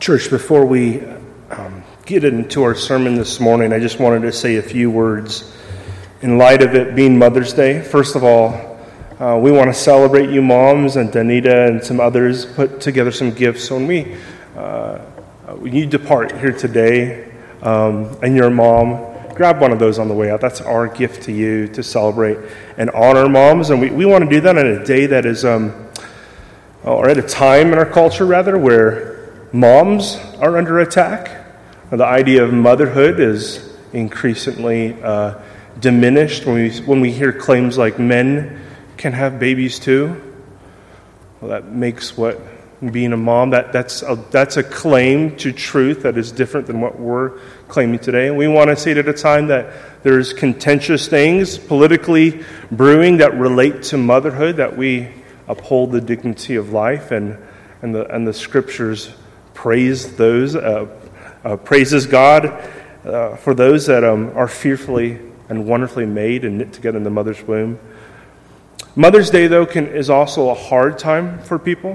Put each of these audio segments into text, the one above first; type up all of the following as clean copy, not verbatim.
Church, before we get into our sermon this morning, I just wanted to say a few words in light of it being Mother's Day. First of all, we want to celebrate you moms, and Danita and some others put together some gifts. So when you depart here today and your mom, grab one of those on the way out. That's our gift to you to celebrate and honor moms. And we want to do that on a day that is, or at a time in our culture, rather, where moms are under attack. The idea of motherhood is increasingly diminished when we hear claims like men can have babies too. Well, that makes what being a mom, that's a claim to truth that is different than what we're claiming today. And we want to say it at a time that there's contentious things politically brewing that relate to motherhood, that we uphold the dignity of life, and the scriptures praise those, praises God for those that are fearfully and wonderfully made and knit together in the mother's womb. Mother's Day, though, is also a hard time for people,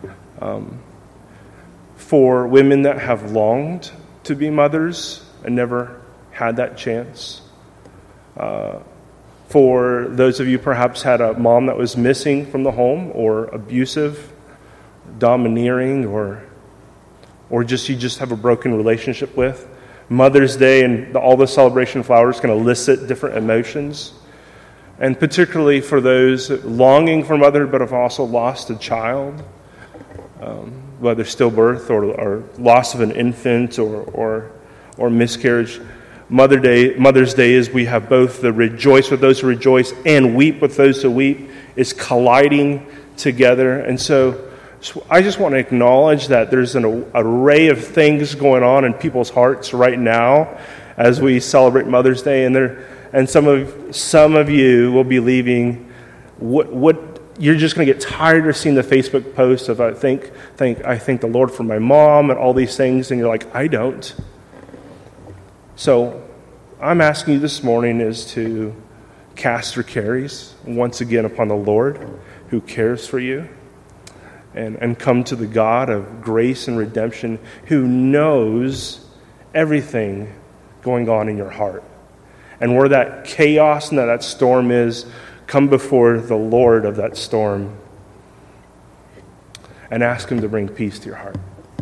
for women that have longed to be mothers and never had that chance. For those of you perhaps had a mom that was missing from the home, or abusive, domineering, or just you just have a broken relationship with. Mother's Day and all the celebration flowers can elicit different emotions. And particularly for those longing for motherhood but have also lost a child, whether stillbirth or loss of an infant or miscarriage. Mother's Day is we have both the rejoice with those who rejoice and weep with those who weep is colliding together. And so I just want to acknowledge that there's an array of things going on in people's hearts right now as we celebrate Mother's Day, and some of you will be leaving. What you're just going to get tired of seeing the Facebook posts of I thank the Lord for my mom and all these things, and you're like, I don't. So I'm asking you this morning is to cast your cares once again upon the Lord who cares for you. And come to the God of grace and redemption who knows everything going on in your heart. And where that chaos and that storm is, come before the Lord of that storm and ask Him to bring peace to your heart.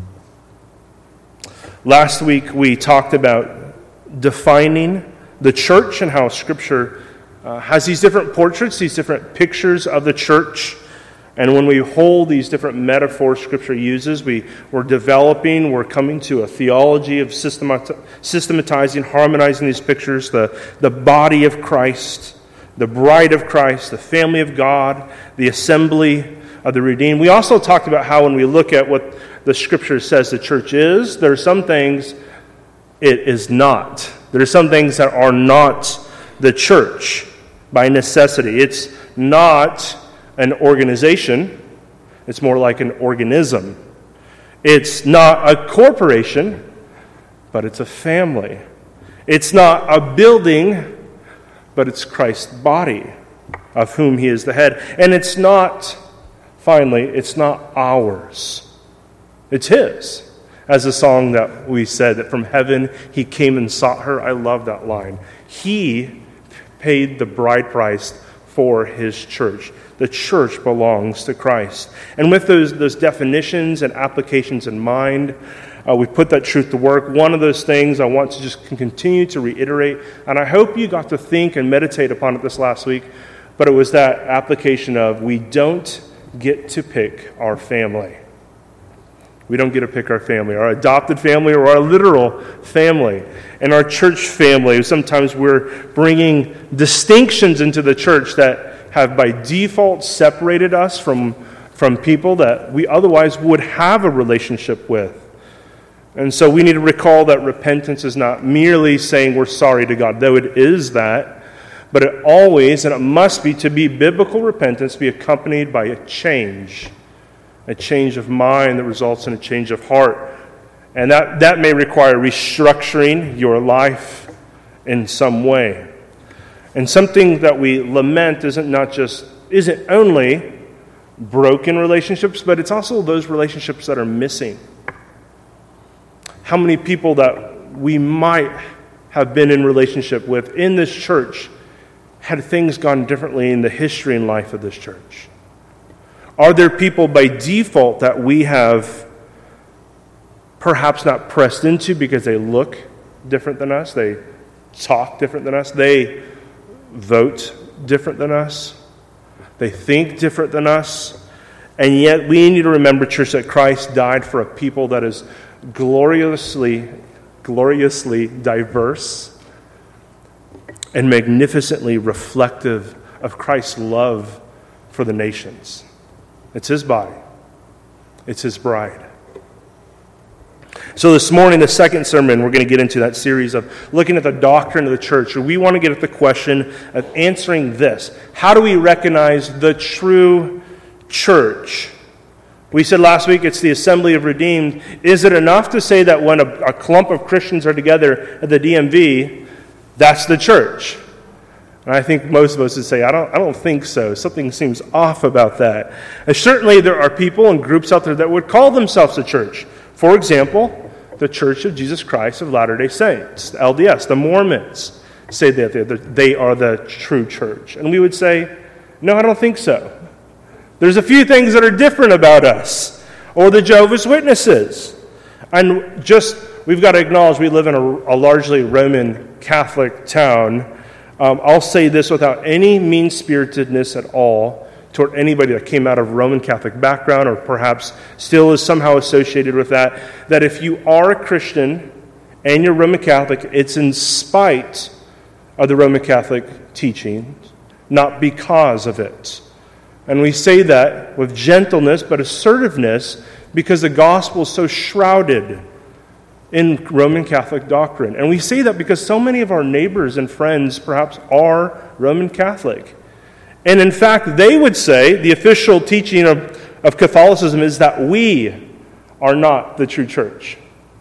Last week we talked about defining the church and how Scripture has these different portraits, these different pictures of the church. And when we hold these different metaphors Scripture uses, we're coming to a theology of systematizing, harmonizing these pictures, the body of Christ, the bride of Christ, the family of God, the assembly of the redeemed. We also talked about how when we look at what the Scripture says the church is, there are some things it is not. There are some things that are not the church by necessity. It's not an organization, it's more like an organism. It's not a corporation, but it's a family. It's not a building, but it's Christ's body, of whom He is the head. And it's not ours. It's His. As a song that we said, that from heaven He came and sought her. I love that line. He paid the bride price for His church. The church belongs to Christ. And with those definitions and applications in mind, we put that truth to work. One of those things I want to just continue to reiterate, and I hope you got to think and meditate upon it this last week, but it was that application of we don't get to pick our family. We don't get to pick our family, our adopted family or our literal family. And our church family, sometimes we're bringing distinctions into the church that have by default separated us from people that we otherwise would have a relationship with. And so we need to recall that repentance is not merely saying we're sorry to God, though it is that, but it always, and it must be, to be biblical repentance, be accompanied by a change of mind that results in a change of heart. And that may require restructuring your life in some way. And something that we lament isn't only broken relationships, but it's also those relationships that are missing. how many people that we might have been in relationship with in this church had things gone differently in the history and life of this church? Are there people by default that we have perhaps not pressed into because they look different than us, they talk different than us, they vote different than us, they think different than us, and yet we need to remember, church, that Christ died for a people that is gloriously diverse and magnificently reflective of Christ's love for the nations. It's his body. It's his bride. So this morning, the second sermon, we're going to get into that series of looking at the doctrine of the church. We want to get at the question of answering this. How do we recognize the true church? We said last week it's the assembly of redeemed. Is it enough to say that when a clump of Christians are together at the DMV, that's the church? And I think most of us would say, I don't think so. Something seems off about that. And certainly there are people and groups out there that would call themselves a church. For example, the Church of Jesus Christ of Latter-day Saints, the LDS, the Mormons, say that they are the true church. And we would say, no, I don't think so. There's a few things that are different about us. Or the Jehovah's Witnesses. And we've got to acknowledge we live in a largely Roman Catholic town. I'll say this without any mean-spiritedness at all toward anybody that came out of Roman Catholic background or perhaps still is somehow associated with that if you are a Christian and you're Roman Catholic, it's in spite of the Roman Catholic teaching, not because of it. And we say that with gentleness but assertiveness because the gospel is so shrouded in Roman Catholic doctrine. And we say that because so many of our neighbors and friends perhaps are Roman Catholic. And in fact, they would say the official teaching of Catholicism is that we are not the true church.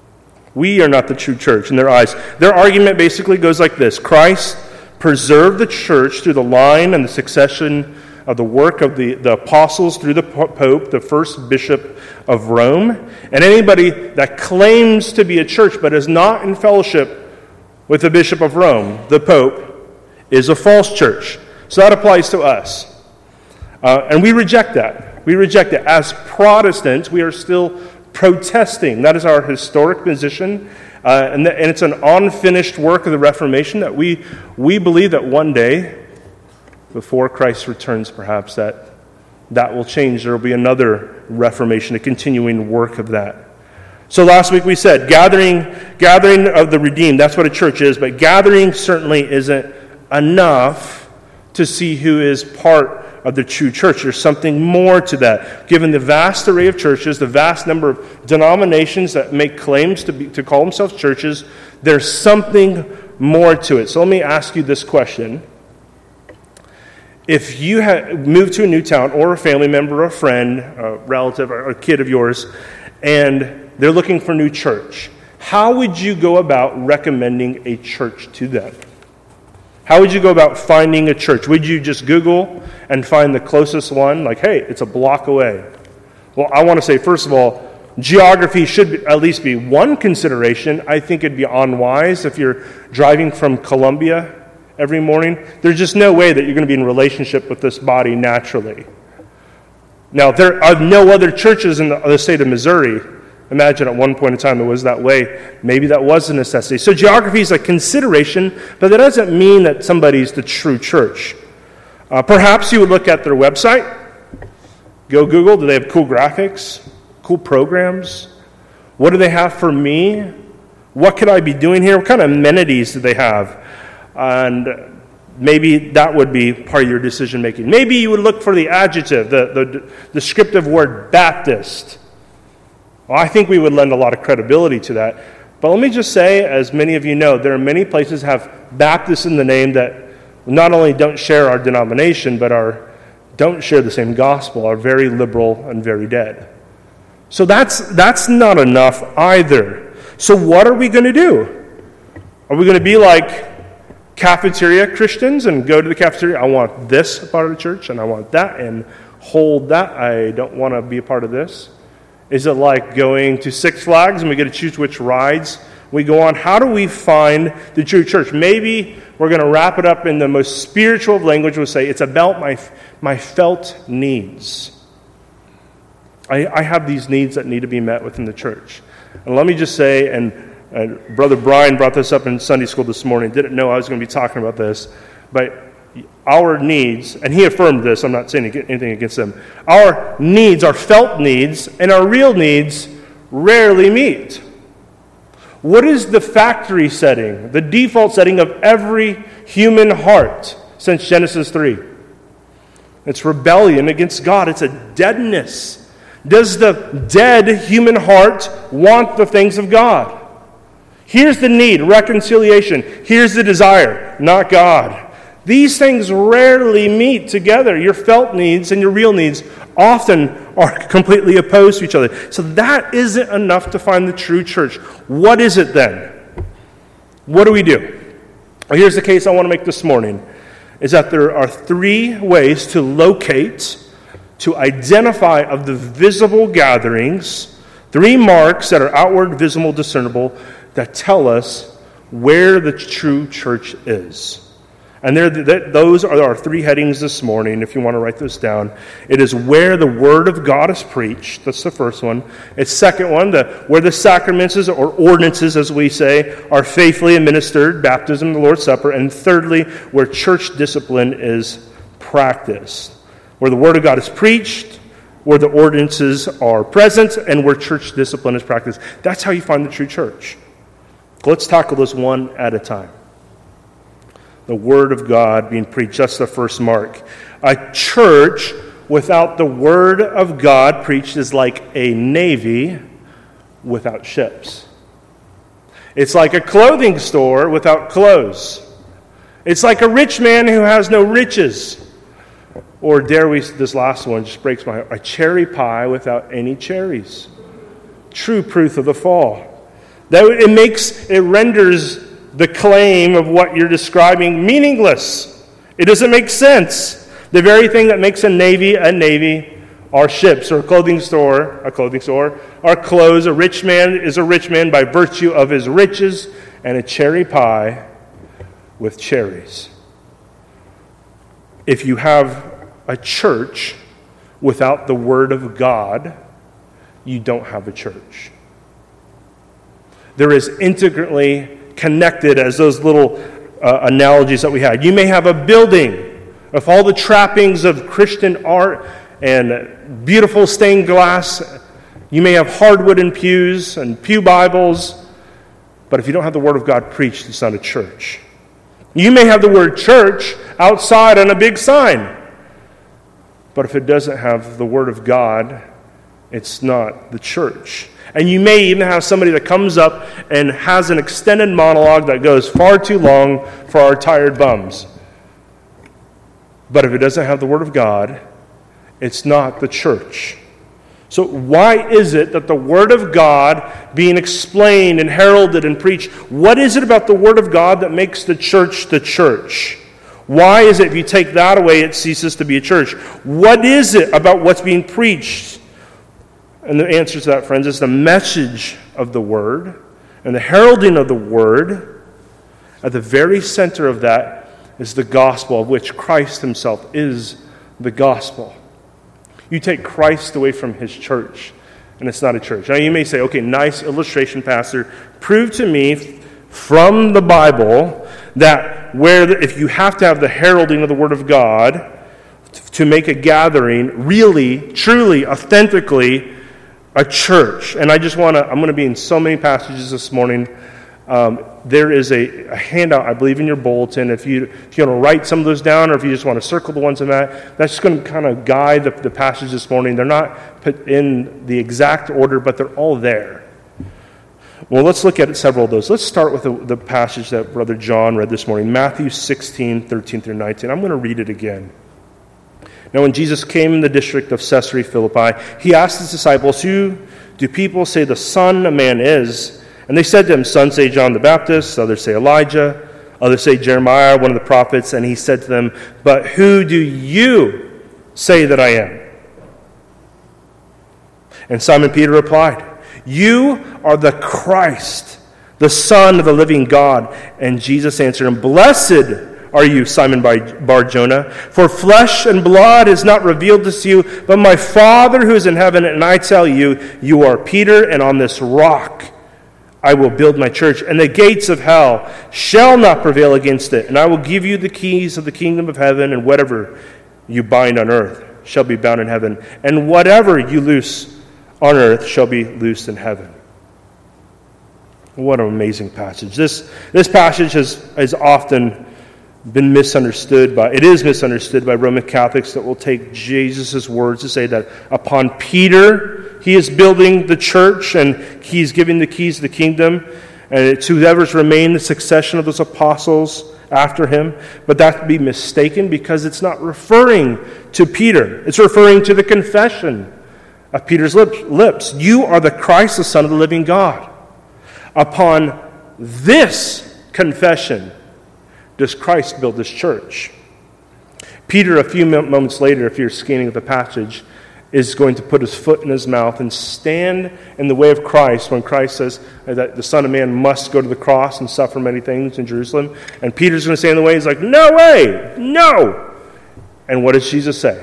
We are not the true church in their eyes. Their argument basically goes like this. Christ preserved the church through the line and the succession of the work of the apostles through the Pope, the first bishop of Rome. And anybody that claims to be a church but is not in fellowship with the bishop of Rome, the Pope, is a false church. So that applies to us. And we reject that. We reject it. As Protestants, we are still protesting. That is our historic position. And it's an unfinished work of the Reformation that we believe that one day, before Christ returns perhaps, that will change. There will be another Reformation, a continuing work of that. So last week we said, gathering of the redeemed, that's what a church is, but gathering certainly isn't enough to see who is part of the true church. There's something more to that. Given the vast array of churches, the vast number of denominations that make claims to call themselves churches, there's something more to it. So let me ask you this question. If you had moved to a new town, or a family member, or a friend, a relative, or a kid of yours, and they're looking for a new church, how would you go about recommending a church to them? How would you go about finding a church? Would you just Google and find the closest one? Like, hey, it's a block away. Well, I want to say, first of all, geography should at least be one consideration. I think it'd be unwise if you're driving from Columbia every morning. There's just no way that you're going to be in relationship with this body naturally. Now, there are no other churches in the state of Missouri. Imagine at one point in time it was that way. Maybe that was a necessity. So geography is a consideration, but that doesn't mean that somebody's the true church. Perhaps you would look at their website. Go Google. Do they have cool graphics? Cool programs? What do they have for me? What could I be doing here? What kind of amenities do they have? And maybe that would be part of your decision making. Maybe you would look for the adjective, the descriptive word Baptist. Well, I think we would lend a lot of credibility to that. But let me just say, as many of you know, there are many places that have Baptist in the name that not only don't share our denomination, but don't share the same gospel, are very liberal and very dead. So that's not enough either. So what are we going to do? Are we going to be like cafeteria Christians and go to the cafeteria? I want this part of the church and I want that and hold that. I don't want to be a part of this. Is it like going to Six Flags and we get to choose which rides we go on? How do we find the true church? Maybe we're going to wrap it up in the most spiritual of language. We'll say it's about my felt needs. I have these needs that need to be met within the church. And let me just say, and Brother Brian brought this up in Sunday school this morning. Didn't know I was going to be talking about this, but our needs, and he affirmed this, I'm not saying anything against them, our needs, our felt needs, and our real needs rarely meet. What is the factory setting, the default setting of every human heart since Genesis 3? It's rebellion against God. It's a deadness. Does the dead human heart want the things of God? Here's the need, reconciliation. Here's the desire, not God. These things rarely meet together. Your felt needs and your real needs often are completely opposed to each other. So that isn't enough to find the true church. What is it then? What do we do? Well, here's the case I want to make this morning, is that there are three ways to locate, to identify of the visible gatherings, three marks that are outward, visible, discernible, that tell us where the true church is. And those are our three headings this morning, if you want to write this down. It is where the Word of God is preached. That's the first one. It's second one, where the sacraments, or ordinances, as we say, are faithfully administered, baptism, the Lord's Supper. And thirdly, where church discipline is practiced. Where the Word of God is preached, where the ordinances are present, and where church discipline is practiced. That's how you find the true church. Let's tackle this one at a time. The Word of God being preached. That's the first mark. A church without the Word of God preached is like a navy without ships. It's like a clothing store without clothes. It's like a rich man who has no riches. Or this last one just breaks my heart. A cherry pie without any cherries. True proof of the fall. It renders the claim of what you're describing meaningless. It doesn't make sense. The very thing that makes a navy, are ships, or a clothing store, are clothes. A rich man is a rich man by virtue of his riches, and a cherry pie with cherries. If you have a church without the Word of God, you don't have a church. There is intricately connected as those little analogies that we had. You may have a building with all the trappings of Christian art and beautiful stained glass. You may have hardwood and pews and pew Bibles, but if you don't have the Word of God preached, it's not a church. You may have the word church outside on a big sign, but if it doesn't have the Word of God, it's not the church. And you may even have somebody that comes up and has an extended monologue that goes far too long for our tired bums. But if it doesn't have the Word of God, it's not the church. So why is it that the Word of God being explained and heralded and preached, what is it about the Word of God that makes the church the church? Why is it if you take that away, it ceases to be a church? What is it about what's being preached? And the answer to that, friends, is the message of the Word and the heralding of the Word. At the very center of that is the gospel, of which Christ himself is the gospel. You take Christ away from his church, and it's not a church. Now you may say, okay, nice illustration, Pastor. Prove to me from the Bible that if you have to have the heralding of the Word of God to make a gathering, really, truly, authentically, a church. And I'm going to be in so many passages this morning. There is a handout, I believe, in your bulletin. If you want to write some of those down, or if you just want to circle the ones in that's just going to kind of guide the passage this morning. They're not put in the exact order, but they're all there. Well, let's look at several of those. Let's start with the passage that Brother John read this morning, Matthew 16, 13 through 19. I'm going to read it again. Now, when Jesus came in the district of Caesarea Philippi, he asked his disciples, "Who do people say the Son of Man is?" And they said to him, "Some say John the Baptist, others say Elijah, others say Jeremiah, one of the prophets." And he said to them, "But who do you say that I am?" And Simon Peter replied, "You are the Christ, the Son of the living God." And Jesus answered him, "Blessed are you, Simon Bar-Jonah, for flesh and blood has not revealed this to you, but my Father who is in heaven. And I tell you, you are Peter, and on this rock I will build my church, and the gates of hell shall not prevail against it. And I will give you the keys of the kingdom of heaven, and whatever you bind on earth shall be bound in heaven, and whatever you loose on earth shall be loosed in heaven." What an amazing passage. This passage has often been misunderstood it is misunderstood by Roman Catholics that will take Jesus' words to say that upon Peter he is building the church and he's giving the keys to the kingdom, and it's whoever's remained the succession of those apostles after him. But that would be mistaken, because it's not referring to Peter. It's referring to the confession of Peter's lips. "You are the Christ, the Son of the living God." Upon this confession does Christ build his church. Peter, a few moments later, if you're scanning the passage, is going to put his foot in his mouth and stand in the way of Christ when Christ says that the Son of Man must go to the cross and suffer many things in Jerusalem. And Peter's going to stand in the way. He's like, "No way! No!" And what does Jesus say?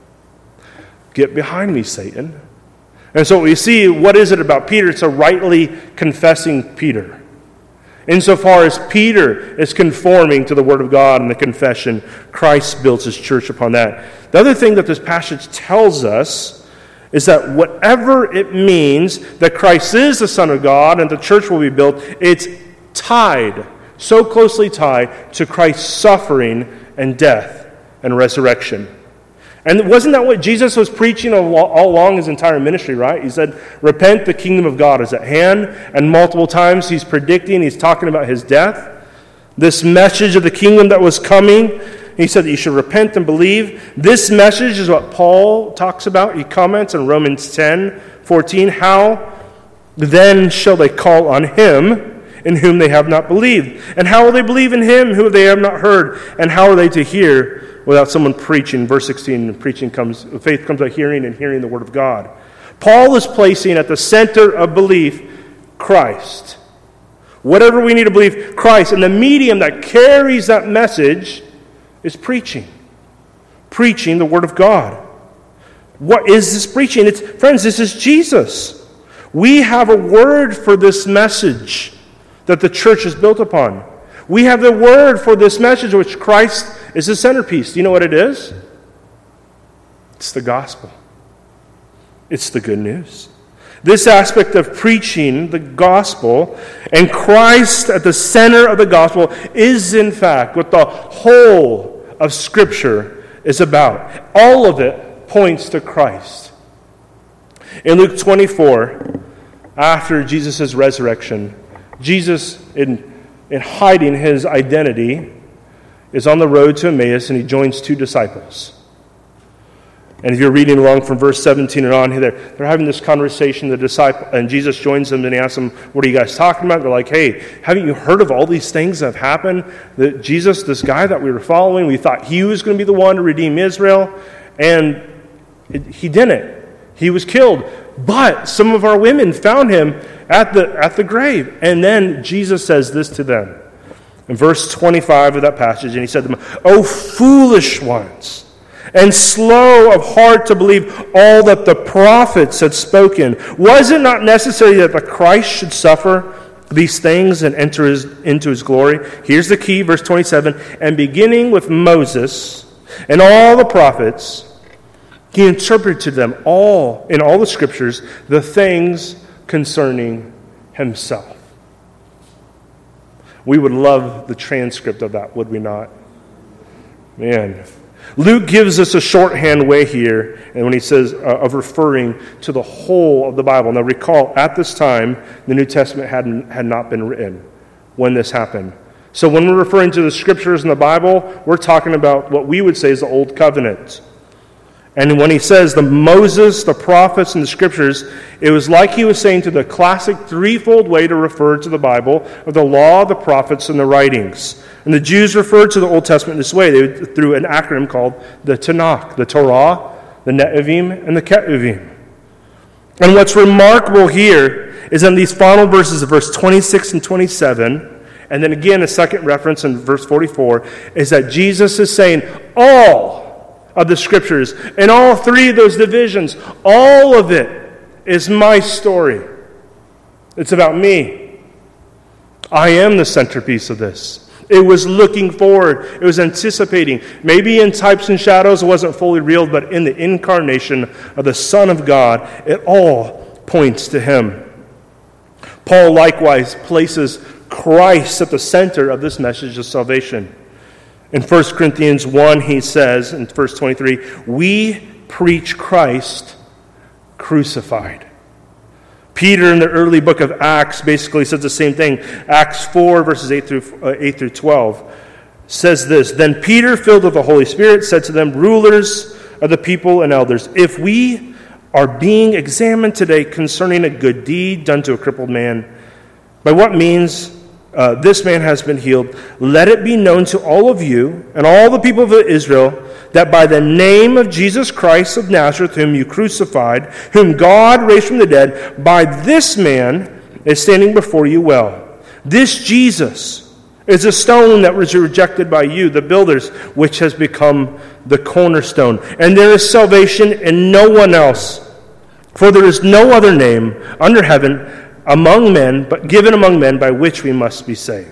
"Get behind me, Satan." And so we see, what is it about Peter? It's a rightly confessing Peter. Insofar as Peter is conforming to the Word of God and the confession, Christ builds his church upon that. The other thing that this passage tells us is that whatever it means that Christ is the Son of God and the church will be built, it's tied, so closely tied to Christ's suffering and death and resurrection. And wasn't that what Jesus was preaching all along his entire ministry, right? He said, "Repent, the kingdom of God is at hand." And multiple times he's talking about his death. This message of the kingdom that was coming, he said that you should repent and believe. This message is what Paul talks about. He comments in Romans 10:14, "How then shall they call on him in whom they have not believed? And how will they believe in him who they have not heard? And how are they to hear without someone preaching?" Verse 16, faith comes by hearing, and hearing the word of God. Paul is placing at the center of belief Christ. Whatever we need to believe, Christ. And the medium that carries that message is preaching. Preaching the word of God. What is this preaching? Friends, this is Jesus. We have a word for this message that the church is built upon. We have the word for this message, which Christ is the centerpiece. Do you know what it is? It's the gospel. It's the good news. This aspect of preaching the gospel and Christ at the center of the gospel is, in fact, what the whole of Scripture is about. All of it points to Christ. In Luke 24, after Jesus' resurrection, Jesus, in hiding his identity, is on the road to Emmaus, and he joins two disciples. And if you're reading along from verse 17 and on, they're having this conversation, the disciple, and Jesus joins them, and he asks them, "What are you guys talking about?" They're like, "Hey, haven't you heard of all these things that have happened? That Jesus, this guy that we were following, we thought he was going to be the one to redeem Israel, and he didn't. He was killed. But some of our women found him at the grave." And then Jesus says this to them in verse 25 of that passage, and he said to them, "O foolish ones, and slow of heart to believe all that the prophets had spoken. Was it not necessary that the Christ should suffer these things and enter into his glory?" Here's the key, verse 27, "And beginning with Moses and all the prophets, he interpreted to them all, in all the scriptures, the things concerning himself." We would love the transcript of that, would we not? Man. Luke gives us a shorthand way here, and when he says of referring to the whole of the Bible. Now recall, at this time, the New Testament had not been written when this happened. So when we're referring to the scriptures in the Bible, we're talking about what we would say is the Old Covenant. And when he says the Moses, the prophets, and the scriptures, it was like he was saying to the classic threefold way to refer to the Bible of the law, the prophets, and the writings. And the Jews referred to the Old Testament this way through an acronym called the Tanakh, the Torah, the Ne'evim, and the Ketuvim. And what's remarkable here is in these final verses of verse 26 and 27, and then again a second reference in verse 44, is that Jesus is saying all of the Scriptures, and all three of those divisions, all of it is my story. It's about me. I am the centerpiece of this. It was looking forward. It was anticipating. Maybe in types and shadows it wasn't fully real, but in the incarnation of the Son of God, it all points to Him. Paul likewise places Christ at the center of this message of salvation. In 1 Corinthians 1, he says in verse 23, "We preach Christ crucified." Peter in the early book of Acts basically says the same thing. Acts 4, verses 8 through 12 says this, "Then Peter, filled with the Holy Spirit, said to them, 'Rulers of the people and elders, if we are being examined today concerning a good deed done to a crippled man, by what means this man has been healed, let it be known to all of you and all the people of Israel that by the name of Jesus Christ of Nazareth, whom you crucified, whom God raised from the dead, by this man is standing before you well. This Jesus is a stone that was rejected by you, the builders, which has become the cornerstone. And there is salvation in no one else, for there is no other name under heaven among men, but given among men by which we must be saved."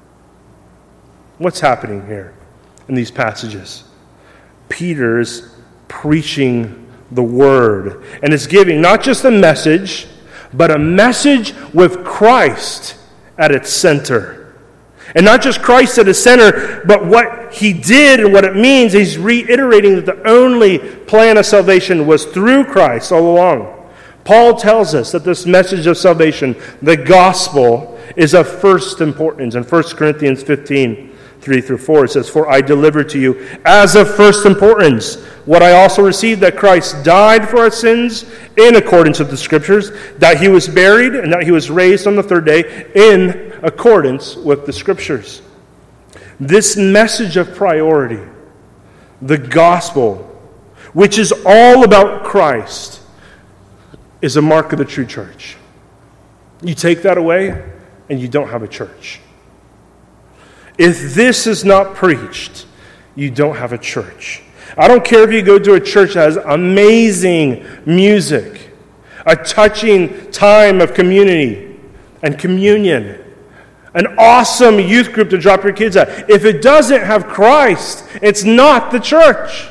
What's happening here in these passages? Peter's preaching the word and is giving not just a message, but a message with Christ at its center. And not just Christ at its center, but what he did and what it means. He's reiterating that the only plan of salvation was through Christ all along. Paul tells us that this message of salvation, the gospel, is of first importance. In 1 Corinthians 15, 3 through 4, it says, "For I delivered to you as of first importance what I also received, that Christ died for our sins in accordance with the Scriptures, that he was buried, and that he was raised on the third day in accordance with the Scriptures." This message of priority, the gospel, which is all about Christ, is a mark of the true church. You take that away, and you don't have a church. If this is not preached, you don't have a church. I don't care if you go to a church that has amazing music, a touching time of community and communion, an awesome youth group to drop your kids at. If it doesn't have Christ, it's not the church.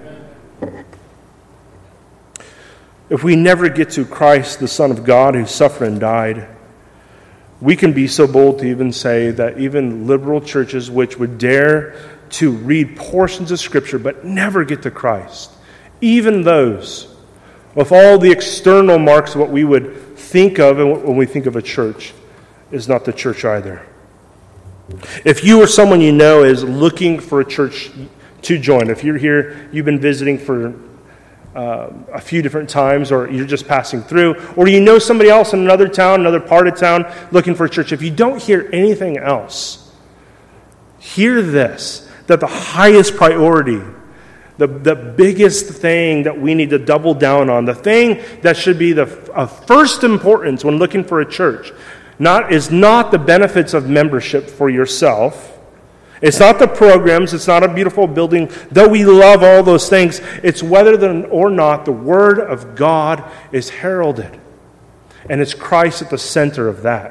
If we never get to Christ, the Son of God, who suffered and died, we can be so bold to even say that even liberal churches which would dare to read portions of Scripture but never get to Christ, even those with all the external marks of what we would think of when we think of a church, is not the church either. If you or someone you know is looking for a church to join, if you're here, you've been visiting for a few different times, or you're just passing through, or you know somebody else in another town, another part of town, looking for a church. If you don't hear anything else, hear this, that the highest priority, the biggest thing that we need to double down on, the thing that should be of first importance when looking for a church, is not the benefits of membership for yourself. It's not the programs, it's not a beautiful building, though we love all those things. It's whether or not the Word of God is heralded. And it's Christ at the center of that.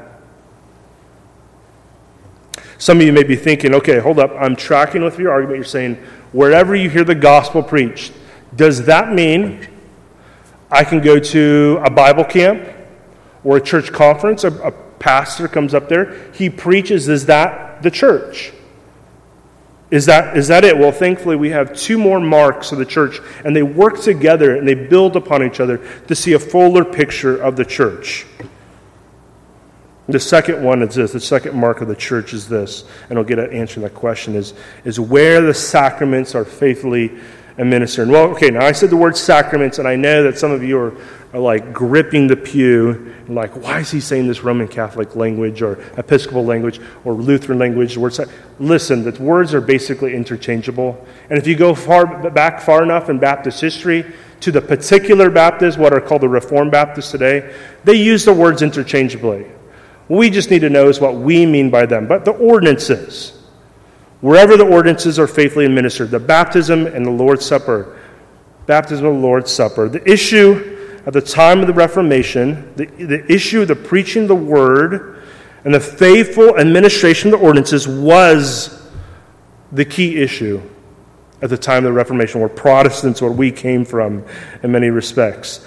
Some of you may be thinking, okay, hold up, I'm tracking with your argument. You're saying, wherever you hear the gospel preached, does that mean I can go to a Bible camp or a church conference? A pastor comes up there, he preaches, is that the church? Is that it? Well, thankfully, we have two more marks of the church, and they work together and they build upon each other to see a fuller picture of the church. The second one is this. The second mark of the church is this, and I'll get at answering that question, is where the sacraments are faithfully administered. Well, okay, now I said the word sacraments, and I know that some of you are like gripping the pew, and like, why is he saying this Roman Catholic language or Episcopal language or Lutheran language? Listen, the words are basically interchangeable. And if you go far enough in Baptist history, to the particular Baptists, what are called the Reformed Baptists today, they use the words interchangeably. What we just need to know is what we mean by them. But the ordinances, wherever the ordinances are faithfully administered, the baptism and the Lord's Supper, baptism and the Lord's Supper, the issue at the time of the Reformation, the issue of the preaching of the Word and the faithful administration of the ordinances was the key issue at the time of the Reformation, where Protestants, where we came from in many respects.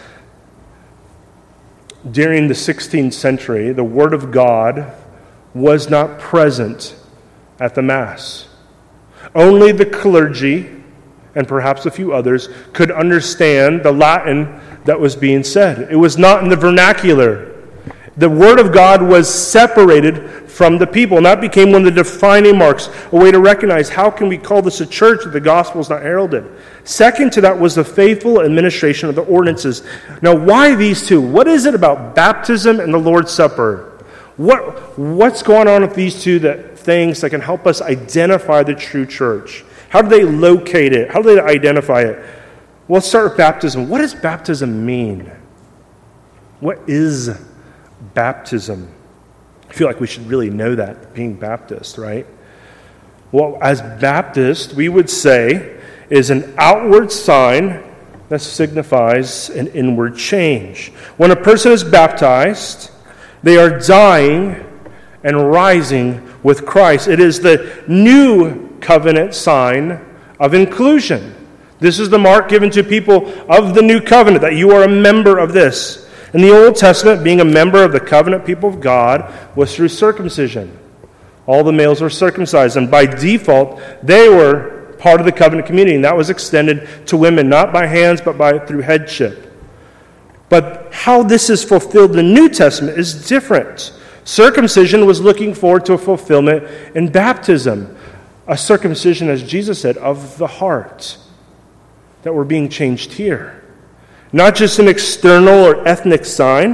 During the 16th century, the Word of God was not present at the Mass. Only the clergy, and perhaps a few others, could understand the Latin that was being said. It was not in the vernacular. The Word of God was separated from the people, and that became one of the defining marks, a way to recognize how can we call this a church if the gospel is not heralded. Second to that was the faithful administration of the ordinances. Now, why these two? What is it about baptism and the Lord's Supper? What's going on with these two things that can help us identify the true church? How do they locate it? How do they identify it? Well, let's start with baptism. What does baptism mean? What is baptism? I feel like we should really know that, being Baptist, right? Well, as Baptist, we would say is an outward sign that signifies an inward change. When a person is baptized, they are dying and rising with Christ. It is the new covenant sign of inclusion. This is the mark given to people of the new covenant, that you are a member of this. In the Old Testament, being a member of the covenant people of God was through circumcision. All the males were circumcised, and by default, they were part of the covenant community, and that was extended to women, not by hands, but through headship. But how this is fulfilled in the New Testament is different. Circumcision was looking forward to a fulfillment in baptism, a circumcision, as Jesus said, of the heart, that we're being changed here. Not just an external or ethnic sign,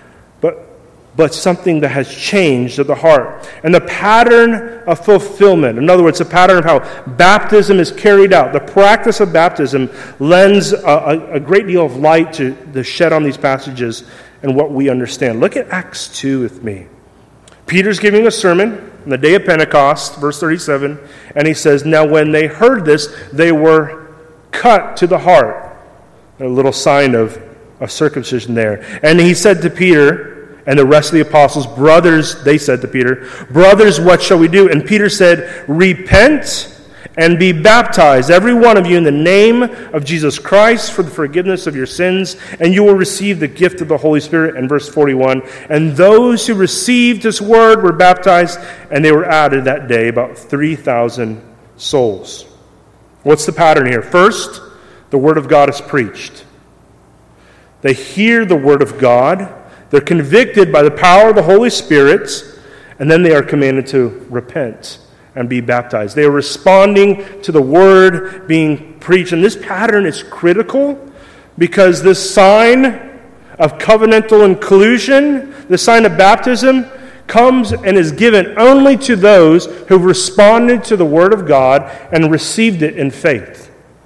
but something that has changed of the heart. And the pattern of fulfillment, in other words, the pattern of how baptism is carried out, the practice of baptism lends a great deal of light to the shed on these passages and what we understand. Look at Acts 2 with me. Peter's giving a sermon on the day of Pentecost, verse 37, and he says, "Now when they heard this, they were cut to the heart." A little sign of circumcision there. And he said to Peter and the rest of the apostles, "Brothers," they said to Peter, "Brothers, what shall we do?" And Peter said, "Repent and be baptized, every one of you, in the name of Jesus Christ for the forgiveness of your sins, and you will receive the gift of the Holy Spirit." And verse 41, "And those who received his word were baptized, and they were added that day about 3,000 souls." What's the pattern here? First, the Word of God is preached. They hear the Word of God. They're convicted by the power of the Holy Spirit. And then they are commanded to repent and be baptized. They are responding to the Word being preached. And this pattern is critical because this sign of covenantal inclusion, the sign of baptism, comes and is given only to those who've responded to the Word of God and received it in faith.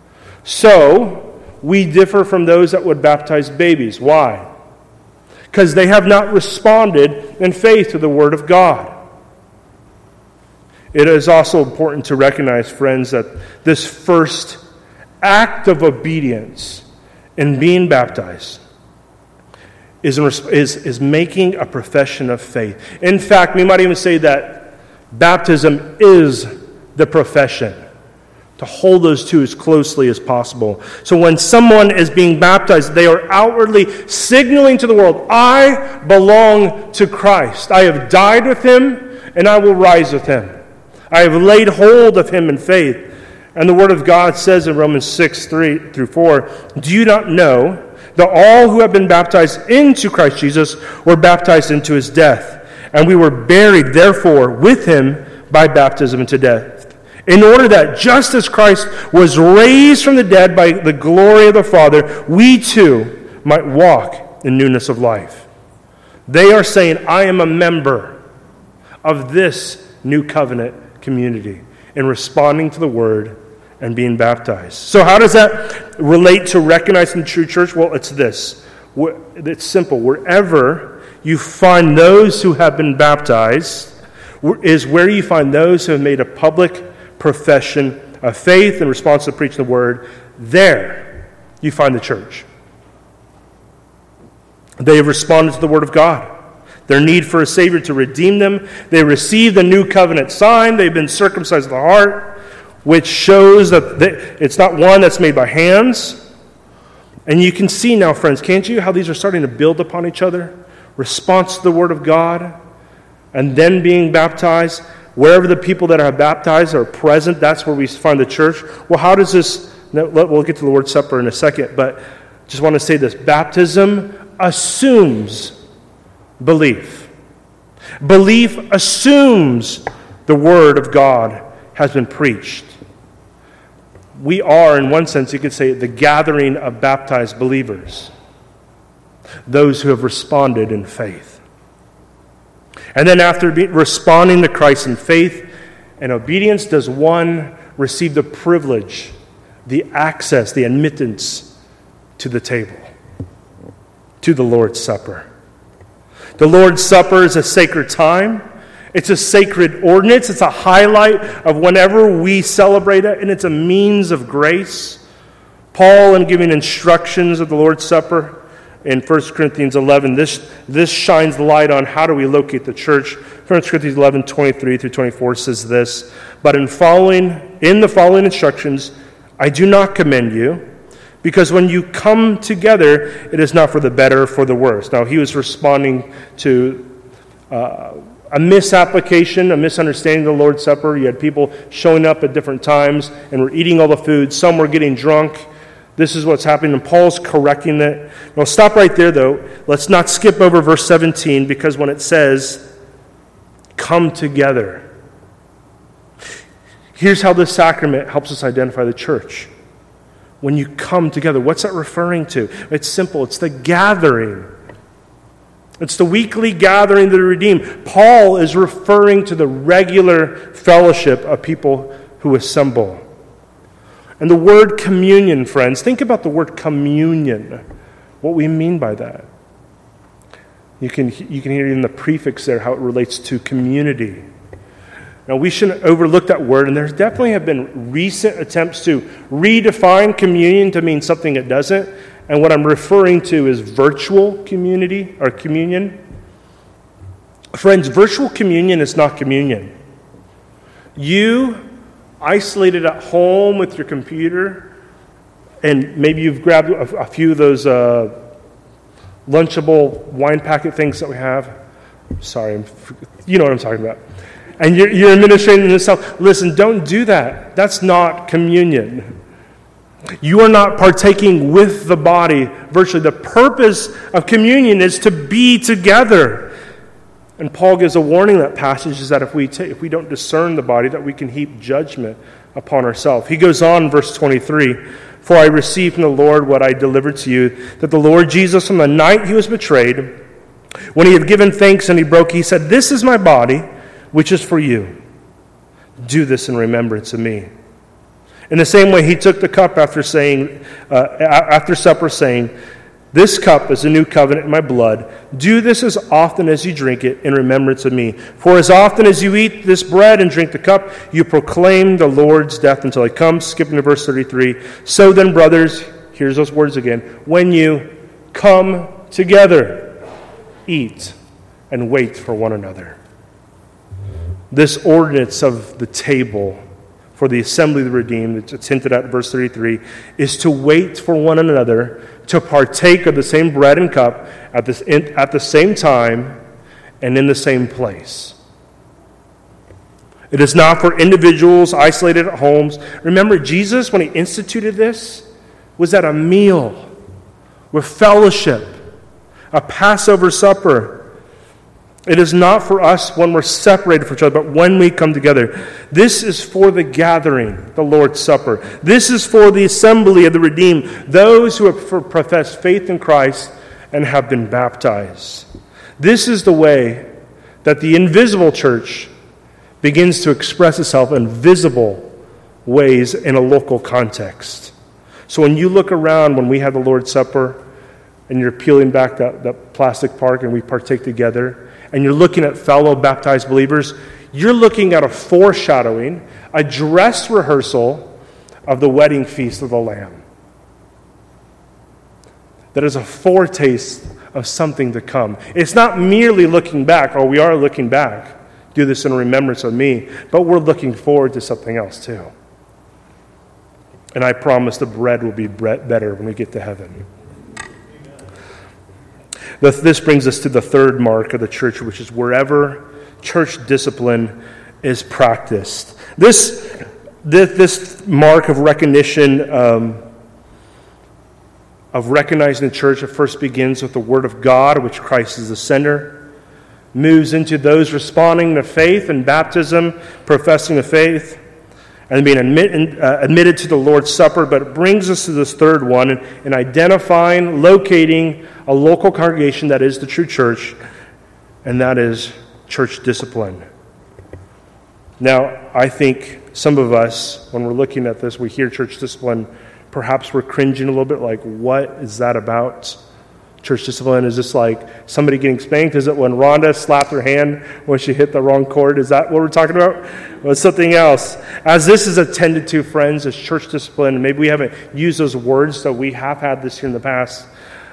So, we differ from those that would baptize babies. Why? Because they have not responded in faith to the Word of God. It is also important to recognize, friends, that this first act of obedience in being baptized is making a profession of faith. In fact, we might even say that baptism is the profession, to hold those two as closely as possible. So when someone is being baptized, they are outwardly signaling to the world, "I belong to Christ. I have died with him, and I will rise with him. I have laid hold of him in faith." And the Word of God says in Romans 6, 3 through 4, "Do you not know that all who have been baptized into Christ Jesus were baptized into his death? And we were buried, therefore, with him by baptism into death, in order that just as Christ was raised from the dead by the glory of the Father, we too might walk in newness of life." They are saying, "I am a member of this new covenant community," in responding to the Word and being baptized. So how does that relate to recognizing the true church? Well, it's this. It's simple. Wherever you find those who have been baptized is where you find those who have made a public profession of faith in response to preaching the word. There you find the church. They have responded to the word of God. Their need for a Savior to redeem them. They received the new covenant sign. They've been circumcised of the heart, which shows that it's not one that's made by hands. And you can see now, friends, can't you, how these are starting to build upon each other? Response to the word of God, and then being baptized. Wherever the people that are baptized are present, that's where we find the church. Well, how does this, we'll get to the Lord's Supper in a second, but just want to say this. Baptism assumes belief. Belief assumes the word of God has been preached. We are, in one sense, you could say, the gathering of baptized believers, those who have responded in faith. And then after responding to Christ in faith and obedience, does one receive the privilege, the access, the admittance to the table, to the Lord's Supper. The Lord's Supper is a sacred time. It's a sacred ordinance. It's a highlight of whenever we celebrate it, and it's a means of grace. Paul, in giving instructions of the Lord's Supper in 1 Corinthians 11, this shines the light on how do we locate the church. 1 Corinthians 11, 23 through 24 says this, "But in the following instructions, I do not commend you, because when you come together, it is not for the better or for the worse." Now, he was responding to a misapplication, a misunderstanding of the Lord's Supper. You had people showing up at different times and were eating all the food. Some were getting drunk. This is what's happening, and Paul's correcting it. Now, stop right there, though. Let's not skip over verse 17, because when it says, come together, here's how this sacrament helps us identify the church. When you come together, what's that referring to? It's simple. It's the gathering. It's the weekly gathering of the redeemed. Paul is referring to the regular fellowship of people who assemble. And the word communion, friends, think about the word communion, what we mean by that. You can hear in the prefix there how it relates to community. Now, we shouldn't overlook that word, and there definitely have been recent attempts to redefine communion to mean something it doesn't. And what I'm referring to is virtual community or communion. Friends, virtual communion is not communion. You, isolated at home with your computer, and maybe you've grabbed a few of those Lunchable wine packet things that we have. Sorry, you know what I'm talking about. And you're administrating yourself. Listen, don't do that. That's not communion. You are not partaking with the body virtually. The purpose of communion is to be together. And Paul gives a warning in that passage is that if we don't discern the body, that we can heap judgment upon ourselves. He goes on, verse 23, "For I received from the Lord what I delivered to you, that the Lord Jesus, on the night he was betrayed, when he had given thanks and he broke, he said, 'This is my body, which is for you. Do this in remembrance of me.' In the same way, he took the cup after supper, saying, 'This cup is a new covenant in my blood. Do this as often as you drink it in remembrance of me. For as often as you eat this bread and drink the cup, you proclaim the Lord's death until he comes.'" Skipping to verse 33. "So then, brothers," here's those words again, "when you come together, eat and wait for one another." This ordinance of the table for the assembly of the redeemed, it's hinted at in verse 33, is to wait for one another to partake of the same bread and cup at the same time and in the same place. It is not for individuals isolated at homes. Remember, Jesus, when he instituted this, was at a meal with fellowship, a Passover supper. It is not for us when we're separated from each other, but when we come together. This is for the gathering, the Lord's Supper. This is for the assembly of the redeemed, those who have professed faith in Christ and have been baptized. This is the way that the invisible church begins to express itself in visible ways in a local context. So when you look around, when we have the Lord's Supper, and you're peeling back that plastic park and we partake together, and you're looking at fellow baptized believers, you're looking at a foreshadowing, a dress rehearsal of the wedding feast of the Lamb. That is a foretaste of something to come. It's not merely looking back, we are looking back. Do this in remembrance of me, but we're looking forward to something else too. And I promise the bread will be better when we get to heaven. This brings us to the third mark of the church, which is wherever church discipline is practiced. This mark of recognition, of recognizing the church, it first begins with the Word of God, which Christ is the center, moves into those responding to faith and baptism, professing the faith, and being admitted to the Lord's Supper. But it brings us to this third one in identifying, locating a local congregation that is the true church, and that is church discipline. Now, I think some of us, when we're looking at this, we hear church discipline, perhaps we're cringing a little bit, like, what is that about? Church discipline, is this like somebody getting spanked? Is it when Rhonda slapped her hand when she hit the wrong chord? Is that what we're talking about? Well, it's something else. As this is attended to, friends, as church discipline, maybe we haven't used those words, so we have had this here in the past.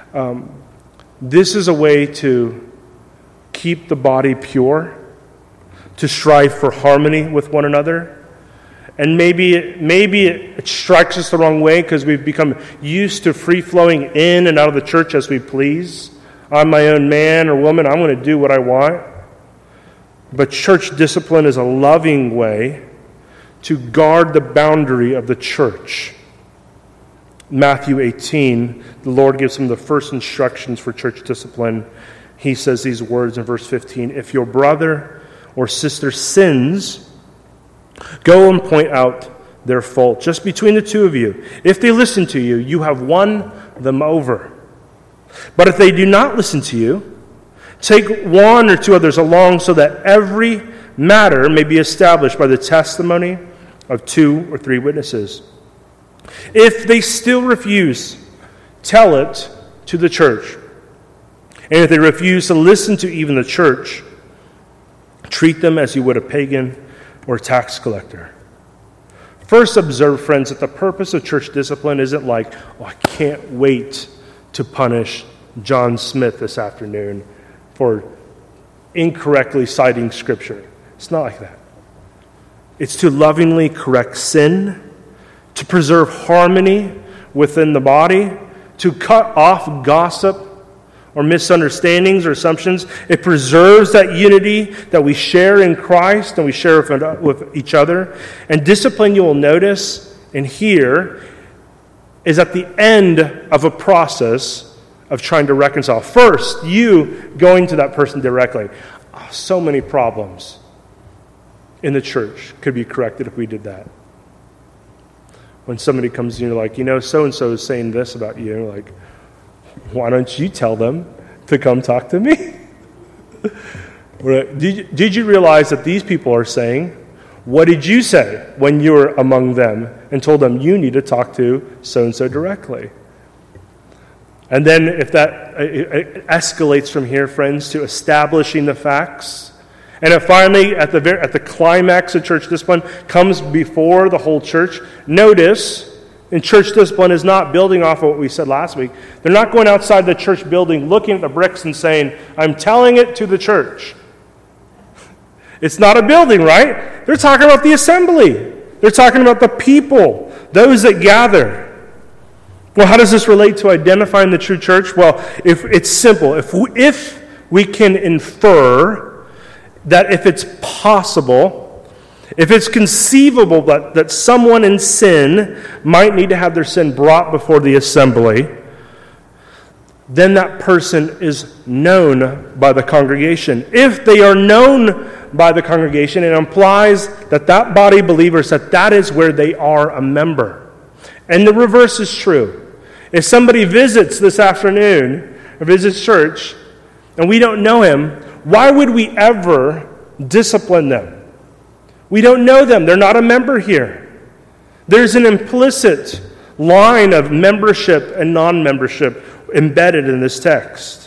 This is a way to keep the body pure, to strive for harmony with one another. And maybe it strikes us the wrong way because we've become used to free-flowing in and out of the church as we please. I'm my own man or woman. I'm going to do what I want. But church discipline is a loving way to guard the boundary of the church. Matthew 18, the Lord gives him the first instructions for church discipline. He says these words in verse 15, "If your brother or sister sins, go and point out their fault just between the two of you. If they listen to you, you have won them over. But if they do not listen to you, take one or two others along so that every matter may be established by the testimony of 2 or 3 witnesses. If they still refuse, tell it to the church. And if they refuse to listen to even the church, treat them as you would a pagan or tax collector." First, observe, friends, that the purpose of church discipline isn't like, I can't wait to punish John Smith this afternoon for incorrectly citing Scripture. It's not like that. It's to lovingly correct sin, to preserve harmony within the body, to cut off gossip or misunderstandings or assumptions. It preserves that unity that we share in Christ and we share with each other. And discipline, you will notice and hear, is at the end of a process of trying to reconcile. First, you going to that person directly. So many problems in the church could be corrected if we did that. When somebody comes in, you're like, so-and-so is saying this about you. You're like, why don't you tell them to come talk to me? Did you realize that these people are saying, what did you say when you were among them and told them you need to talk to so-and-so directly? And then if that it escalates from here, friends, to establishing the facts, and it finally, at the climax of church discipline, comes before the whole church. Notice, and church discipline is not building off of what we said last week. They're not going outside the church building, looking at the bricks and saying, I'm telling it to the church. It's not a building, right? They're talking about the assembly. They're talking about the people, those that gather. Well, how does this relate to identifying the true church? Well, if it's simple. If we can infer that if it's possible, if it's conceivable that someone in sin might need to have their sin brought before the assembly, then that person is known by the congregation. If they are known by the congregation, it implies that body of believers, that is where they are a member. And the reverse is true. If somebody visits this afternoon, or visits church, and we don't know him, why would we ever discipline them? We don't know them. They're not a member here. There's an implicit line of membership and non-membership embedded in this text.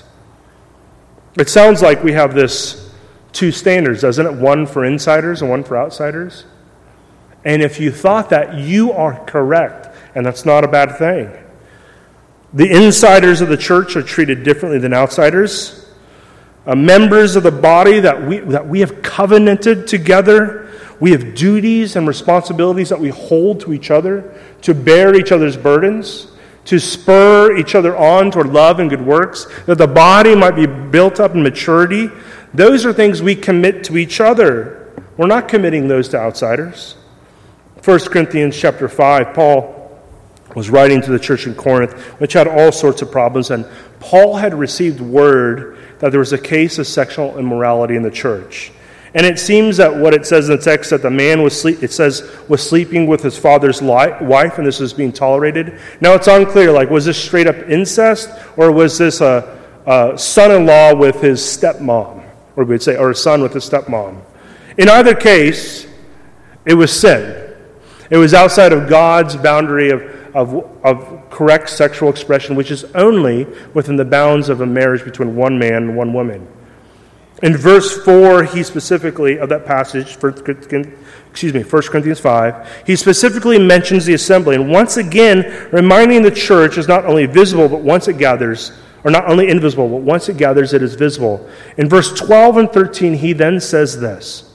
It sounds like we have this two standards, doesn't it? One for insiders and one for outsiders. And if you thought that, you are correct, and that's not a bad thing. The insiders of the church are treated differently than outsiders. Members of the body that we have covenanted together, we have duties and responsibilities that we hold to each other to bear each other's burdens, to spur each other on toward love and good works, that the body might be built up in maturity. Those are things we commit to each other. We're not committing those to outsiders. 1 Corinthians chapter 5, Paul was writing to the church in Corinth, which had all sorts of problems, and Paul had received word that there was a case of sexual immorality in the church. And it seems that what it says in the text, that the man was sleeping with his father's wife, and this was being tolerated. Now it's unclear, was this straight up incest, or was this a son-in-law with his stepmom, or we'd say, or a son with his stepmom. In either case, it was sin. It was outside of God's boundary of correct sexual expression, which is only within the bounds of a marriage between one man and one woman. In verse 4, he specifically, of that passage, 1 Corinthians 5, he specifically mentions the assembly, and once again, reminding the church is not only visible, but once it gathers, or not only invisible, but once it gathers, it is visible. In verse 12 and 13, he then says this: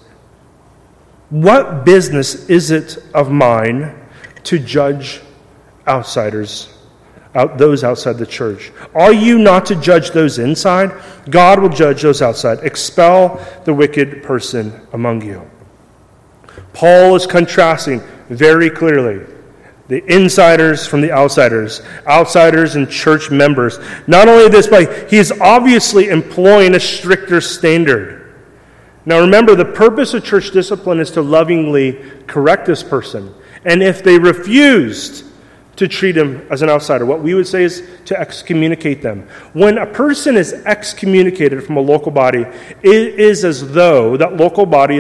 "What business is it of mine to judge outsiders, those outside the church? Are you not to judge those inside? God will judge those outside. Expel the wicked person among you." Paul is contrasting very clearly the insiders from the outsiders and church members. Not only this, but he is obviously employing a stricter standard. Now remember, the purpose of church discipline is to lovingly correct this person. And if they refused to treat him as an outsider, what we would say is to excommunicate them. When a person is excommunicated from a local body, it is as though that local body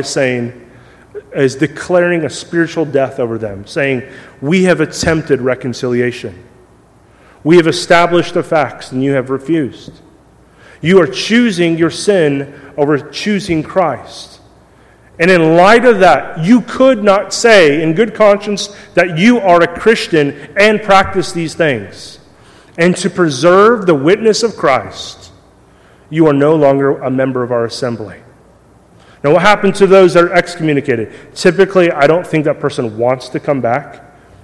is declaring a spiritual death over them, saying, "We have attempted reconciliation. We have established the facts, and you have refused. You are choosing your sin over choosing Christ. And in light of that, you could not say in good conscience that you are a Christian and practice these things. And to preserve the witness of Christ, you are no longer a member of our assembly." Now, what happened to those that are excommunicated? Typically, I don't think that person wants to come back.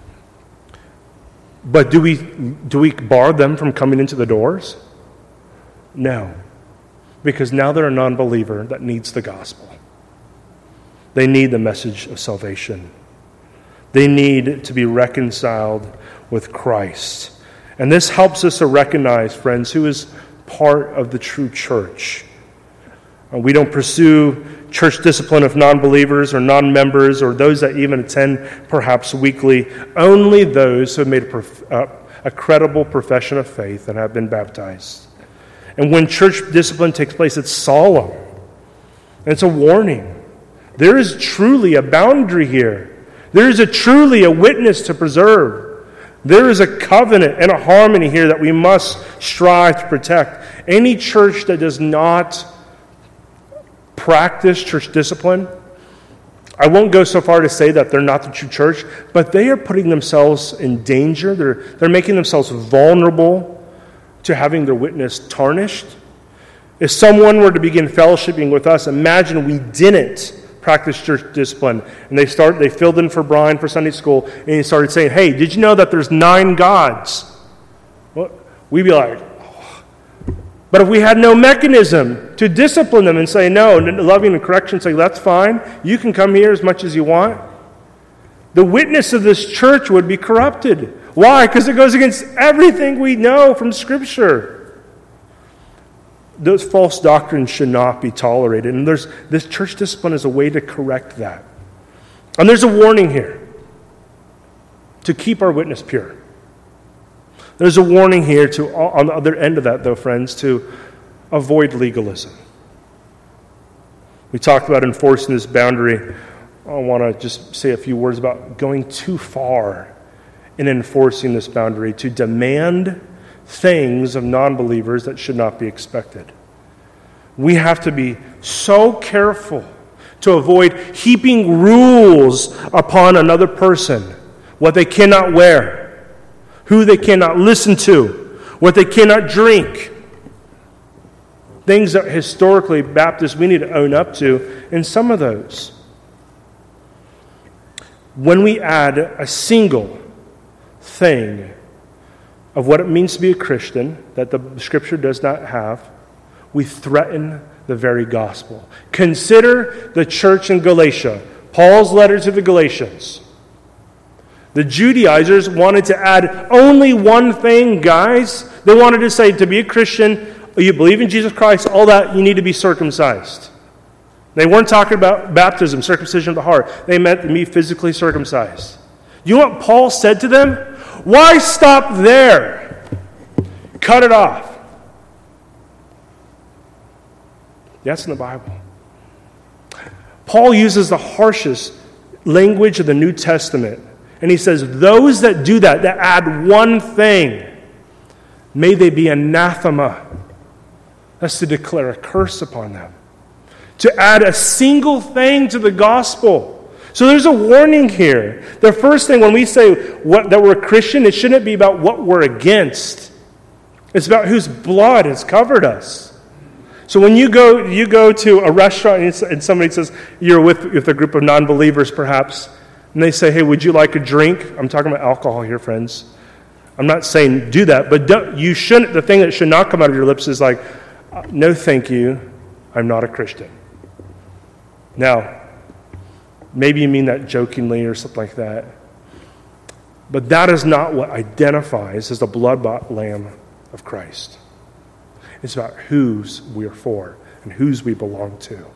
But do we bar them from coming into the doors? No. Because now they're a non-believer that needs the gospel. They need the message of salvation. They need to be reconciled with Christ. And this helps us to recognize, friends, who is part of the true church. We don't pursue church discipline of non-believers or non-members or those that even attend perhaps weekly. Only those who have made a credible profession of faith and have been baptized. And when church discipline takes place, it's solemn. And it's a warning. There is truly a boundary here. There is truly a witness to preserve. There is a covenant and a harmony here that we must strive to protect. Any church that does not practice church discipline, I won't go so far to say that they're not the true church, but they are putting themselves in danger. They're making themselves vulnerable to having their witness tarnished. If someone were to begin fellowshipping with us, imagine we didn't practice church discipline, and they filled in for Brian for Sunday school, and he started saying, "Hey, did you know that there's 9 gods?" Well, we'd be like, oh. But if we had no mechanism to discipline them and say no, and loving and correction, say, "That's fine, you can come here as much as you want," the witness of this church would be corrupted. Why? Because it goes against everything we know from Scripture. Those false doctrines should not be tolerated. And this church discipline is a way to correct that. And there's a warning here to keep our witness pure. There's a warning here on the other end of that, though, friends, to avoid legalism. We talked about enforcing this boundary I want to just say a few words about going too far in enforcing this boundary to demand things of non-believers that should not be expected. We have to be so careful to avoid heaping rules upon another person, what they cannot wear, who they cannot listen to, what they cannot drink. Things that historically Baptists we need to own up to, and some of those. When we add a single thing of what it means to be a Christian that the Scripture does not have, we threaten the very gospel. Consider the church in Galatia, Paul's letter to the Galatians. The Judaizers wanted to add only one thing, guys. They wanted to say, to be a Christian, you believe in Jesus Christ, all that, you need to be circumcised. They weren't talking about baptism, circumcision of the heart. They meant to be physically circumcised. You know what Paul said to them? Why stop there? Cut it off. That's in the Bible. Paul uses the harshest language of the New Testament. And he says, those that do that add one thing, may they be anathema. That's to declare a curse upon them. To add a single thing to the gospel. So there's a warning here. The first thing when we say that we're a Christian, it shouldn't be about what we're against. It's about whose blood has covered us. So when you go to a restaurant and somebody says, you're with a group of non-believers perhaps, and they say, hey, would you like a drink? I'm talking about alcohol here, friends. I'm not saying do that, but the thing that should not come out of your lips is like, no thank you, I'm not a Christian. Now, maybe you mean that jokingly or something like that, but that is not what identifies as the blood-bought Lamb of Christ. It's about whose we are for and whose we belong to.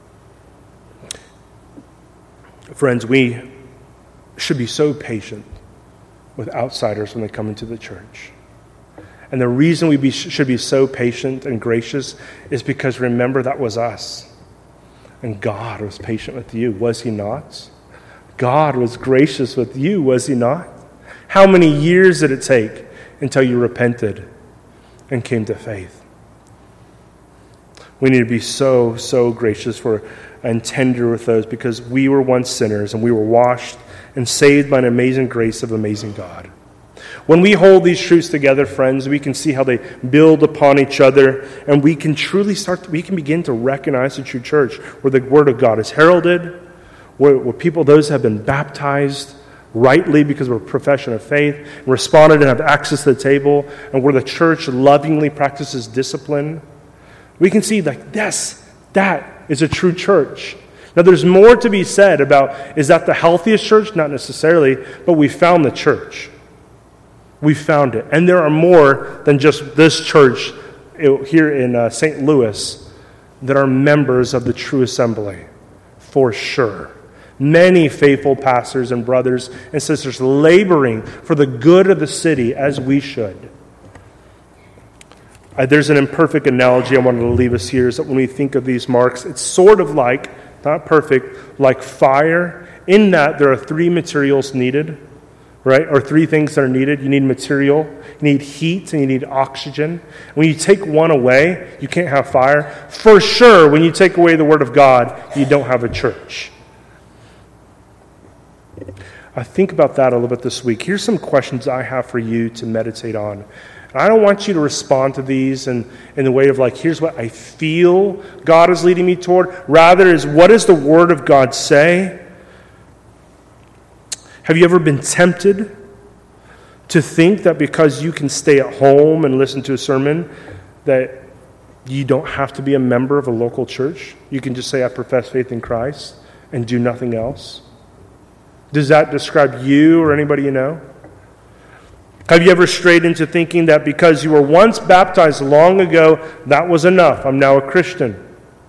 Friends, we should be so patient with outsiders when they come into the church. And the reason we should be so patient and gracious is because, remember, that was us. And God was patient with you, was he not? God was gracious with you, was he not? How many years did it take until you repented and came to faith? We need to be so, so gracious and tender with those, because we were once sinners and we were washed and saved by an amazing grace of amazing God. When we hold these truths together, friends, we can see how they build upon each other, and we can begin to recognize the true church where the Word of God is heralded, where people, those have been baptized rightly because of a profession of faith, responded and have access to the table, and where the church lovingly practices discipline. We can see like, yes, that is a true church. Now there's more to be said about, is that the healthiest church? Not necessarily, but we found the church. We found it. And there are more than just this church here in St. Louis that are members of the true assembly, for sure. Many faithful pastors and brothers and sisters laboring for the good of the city, as we should. There's an imperfect analogy I wanted to leave us here, is that when we think of these marks, it's sort of like, not perfect, like fire, in that there are three materials needed, right? Or three things that are needed. You need material, you need heat, and you need oxygen. When you take one away, you can't have fire. For sure, when you take away the Word of God, you don't have a church. I think about that a little bit this week. Here's some questions I have for you to meditate on. I don't want you to respond to these in the way of like, here's what I feel God is leading me toward. Rather is, what does the Word of God say? Have you ever been tempted to think that because you can stay at home and listen to a sermon that you don't have to be a member of a local church? You can just say, I profess faith in Christ and do nothing else? Does that describe you or anybody you know? Have you ever strayed into thinking that because you were once baptized long ago, that was enough? I'm now a Christian.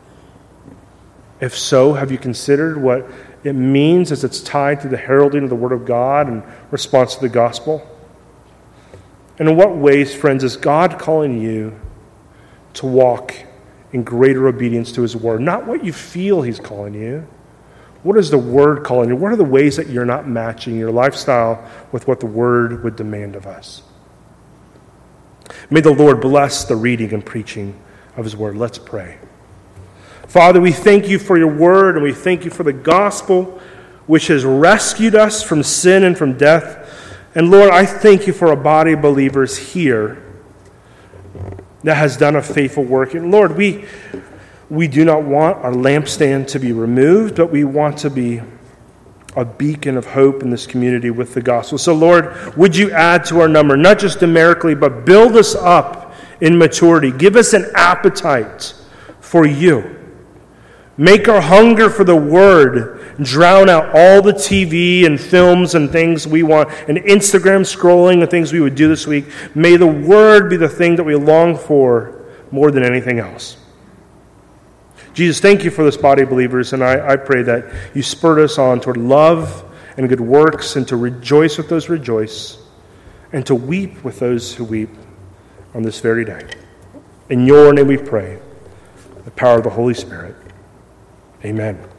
If so, have you considered what it means as it's tied to the heralding of the Word of God and response to the gospel? And in what ways, friends, is God calling you to walk in greater obedience to His Word? Not what you feel He's calling you. What is the Word calling you? What are the ways that you're not matching your lifestyle with what the Word would demand of us? May the Lord bless the reading and preaching of His Word. Let's pray. Father, we thank you for your Word, and we thank you for the gospel which has rescued us from sin and from death. And Lord, I thank you for a body of believers here that has done a faithful work. And Lord, we do not want our lampstand to be removed, but we want to be a beacon of hope in this community with the gospel. So Lord, would you add to our number, not just numerically, but build us up in maturity. Give us an appetite for you. Make our hunger for the Word drown out all the TV and films and things we want, and Instagram scrolling and things we would do this week. May the Word be the thing that we long for more than anything else. Jesus, thank you for this body of believers, and I pray that you spurred us on toward love and good works, and to rejoice with those who rejoice, and to weep with those who weep on this very day. In your name we pray, the power of the Holy Spirit. Amen.